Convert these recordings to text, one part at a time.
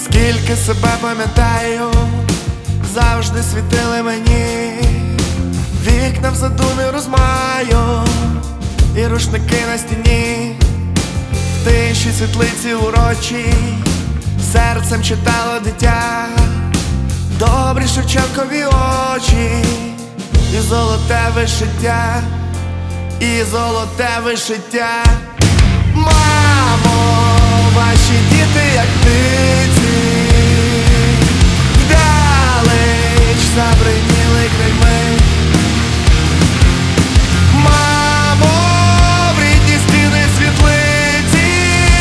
Скільки себе пам'ятаю, завжди світили мені, вікна в задумі розмаю, і рушники на стіні, в тиші світлиці урочі, серцем читало дитя, добрі Шевченкові очі, і золоте вишиття, і золоте вишиття. Мамо, ваші діти, як птиці, вдалеч забриніли крильми. Мамо, в рідні стіни світлиці,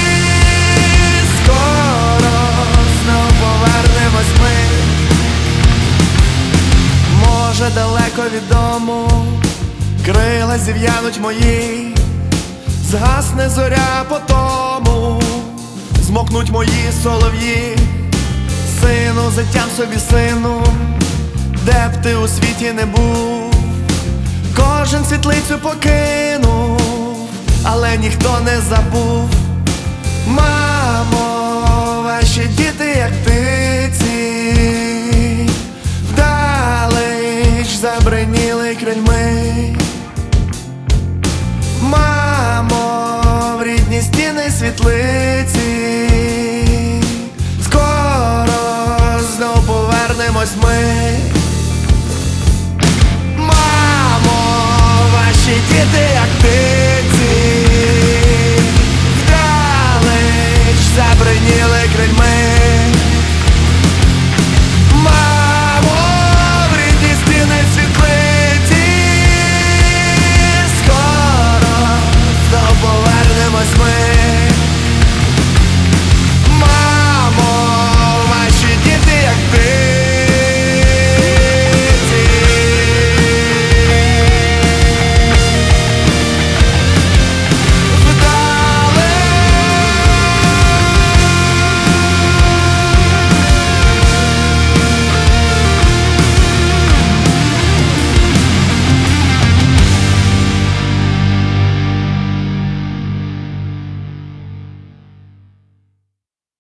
скоро знов повернемось ми. Може, далеко від дому крила зів'януть мої, згасне зоря по тому, змокнуть мої солов'ї. Сину, затям собі, сину, де б ти у світі не був, кожен світлицю покинув, але ніхто не забув. Мамо, ваші діти, як птиці, вдалеч забриніли крильми. Мамо, в рідні стіни світлиці, скоро знов повернемось ми. Мамо, ваші діти, як ти,